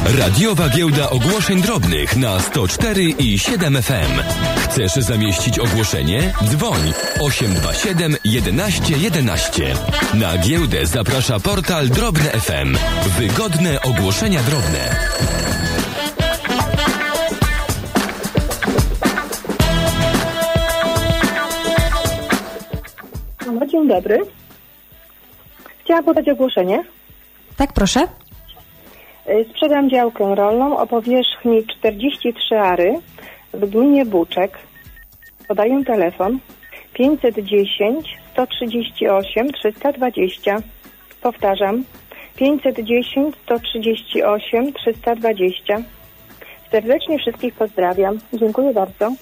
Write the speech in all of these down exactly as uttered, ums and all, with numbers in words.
Radiowa Giełda Ogłoszeń Drobnych na sto cztery i siedem F M. Chcesz zamieścić ogłoszenie? Dzwoń osiem dwa siedem jedenaście jedenaście. Na giełdę zaprasza portal Drobne F M. Wygodne ogłoszenia drobne. No, dzień dobry. Chciałam podać ogłoszenie. Tak, proszę. Sprzedam działkę rolną o powierzchni czterdzieści trzy ary w gminie Buczek. Podaję telefon pięćset dziesięć sto trzydzieści osiem trzysta dwadzieścia. Powtarzam pięćset dziesięć sto trzydzieści osiem trzysta dwadzieścia. Serdecznie wszystkich pozdrawiam. Dziękuję bardzo.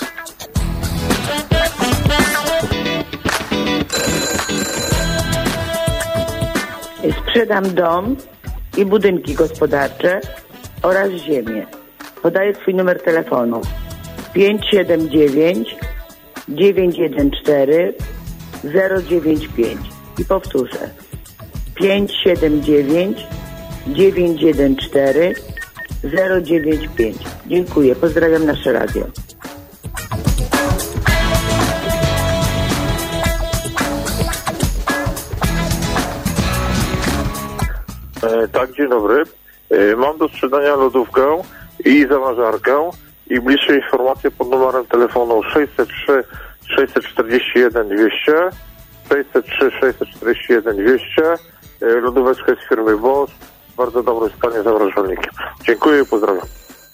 Sprzedam dom i budynki gospodarcze oraz ziemię. Podaję swój numer telefonu pięć siedem dziewięć dziewięć jeden cztery zero dziewięć pięć i powtórzę pięć siedem dziewięć dziewięć jeden cztery zero dziewięć pięć. Dziękuję, pozdrawiam nasze radio. E, tak, dzień dobry. E, mam do sprzedania lodówkę i zamrażarkę i bliższe informacje pod numerem telefonu sześćset trzy sześćset czterdzieści jeden dwieście, sześćset trzy sześćset czterdzieści jeden dwieście. E, lodóweczka jest firmy Bosch, w bardzo dobrym stanie zamrażalnikiem. Dziękuję i pozdrawiam.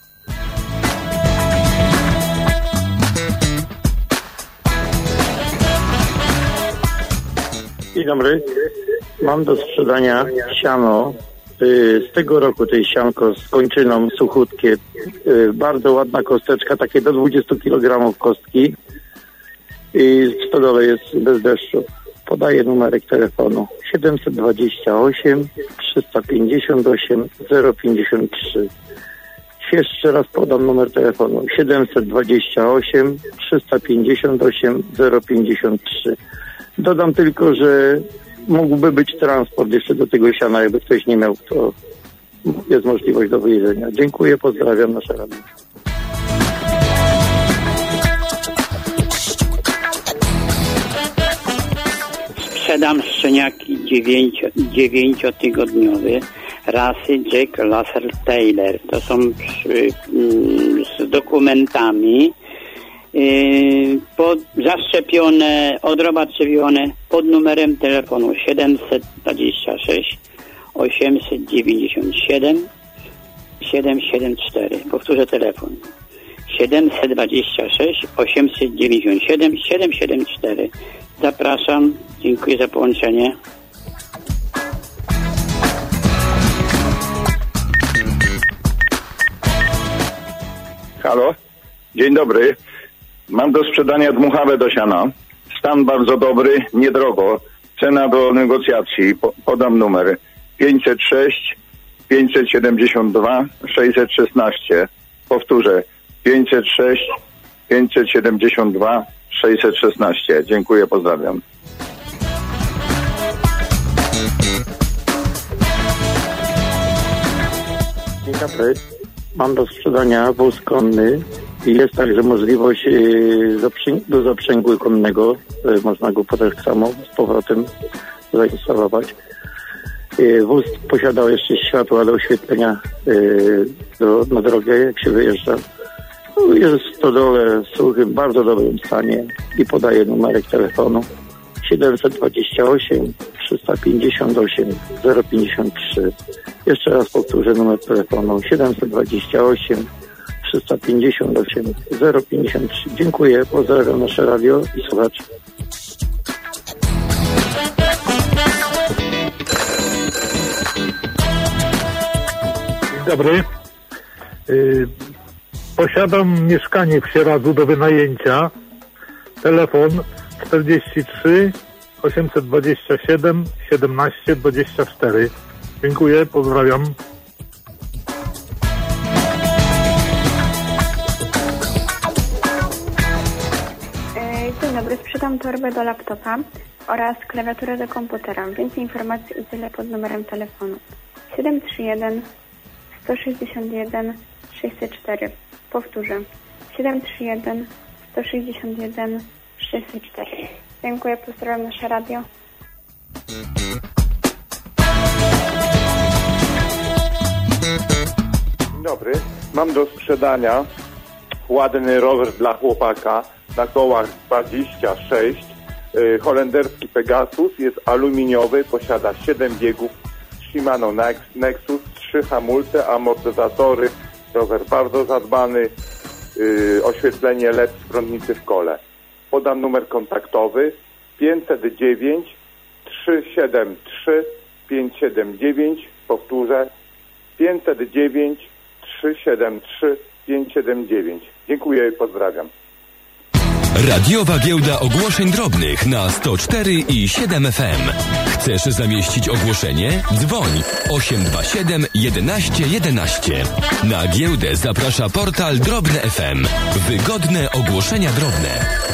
Dzień dobry. Mam do sprzedania siano. Z tego roku to jest sianko z kończyną, suchutkie. Bardzo ładna kosteczka, takie do dwadzieścia kilogramów kostki. I w stodole jest bez deszczu. Podaję numerek telefonu siedemset dwadzieścia osiem trzysta pięćdziesiąt osiem zero pięćdziesiąt trzy. Jeszcze raz podam numer telefonu siedemset dwadzieścia osiem trzysta pięćdziesiąt osiem zero pięćdziesiąt trzy. Dodam tylko, że mógłby być transport jeszcze do tego siana, jakby ktoś nie miał, to jest możliwość do wyjedzenia. Dziękuję, pozdrawiam nasze radio. Sprzedam szczeniaki dziewięcio, dziewięciotygodniowe rasy Jack Russell Taylor. To są przy, z dokumentami Yy, pod, zaszczepione, odrobatrzewione pod numerem telefonu siedemset dwadzieścia sześć osiemset dziewięćdziesiąt siedem siedemset siedemdziesiąt cztery. Powtórzę telefon siedemset dwadzieścia sześć osiemset dziewięćdziesiąt siedem siedemset siedemdziesiąt cztery. Zapraszam, dziękuję za połączenie. Halo, dzień dobry. Mam do sprzedania dmuchawę do siana. Stan bardzo dobry, niedrogo. Cena do negocjacji. Podam numer pięćset sześć pięćset siedemdziesiąt dwa sześćset szesnaście. Powtórzę pięćset sześć pięćset siedemdziesiąt dwa sześćset szesnaście. Dziękuję, pozdrawiam. Dzień dobry. Mam do sprzedania wóz konny. I jest także możliwość yy, zaprzęg- do zaprzęgu konnego. Yy, można go potem samo z powrotem zainstalować. Yy, wóz posiadał jeszcze światła do oświetlenia yy, do, na drogę, jak się wyjeżdża. No, jest w stodole suchym, w bardzo dobrym stanie i podaję numerek telefonu siedemset dwadzieścia osiem trzysta pięćdziesiąt osiem zero pięćdziesiąt trzy. Jeszcze raz powtórzę numer telefonu siedemset dwadzieścia osiem trzysta pięćdziesiąt osiem zero pięćdziesiąt trzy. Dziękuję, pozdrawiam nasze radio i słuchaczy. Dzień dobry. Yy, posiadam mieszkanie w Sieradzu do wynajęcia. Telefon czterdzieści trzy osiemset dwadzieścia siedem siedemnaście dwadzieścia cztery. Dziękuję, pozdrawiam. Dzień dobry, sprzedam torbę do laptopa oraz klawiaturę do komputera. Więcej informacji udzielę pod numerem telefonu siedem trzy jeden sto sześćdziesiąt jeden sześćset cztery. Powtórzę. siedem trzy jeden sto sześćdziesiąt jeden sześćset cztery. Dziękuję, pozdrawiam nasze radio. Dzień dobry. Mam do sprzedania ładny rower dla chłopaka na kołach dwadzieścia sześć. Yy, holenderski Pegasus, jest aluminiowy, posiada siedem biegów. Shimano Nexus, trzy hamulce, amortyzatory. Rower bardzo zadbany. Yy, oświetlenie L E D z prądnicy w kole. Podam numer kontaktowy pięćset dziewięć trzysta siedemdziesiąt trzy pięćset siedemdziesiąt dziewięć. Powtórzę pięćset dziewięć trzysta siedemdziesiąt trzy pięćset siedemdziesiąt dziewięć. Dziękuję i pozdrawiam. Radiowa Giełda Ogłoszeń Drobnych na sto cztery i siedem F M. Chcesz zamieścić ogłoszenie? Dzwoń osiem dwa siedem jedenaście jedenaście. Na giełdę zaprasza portal Drobne F M. Wygodne ogłoszenia drobne.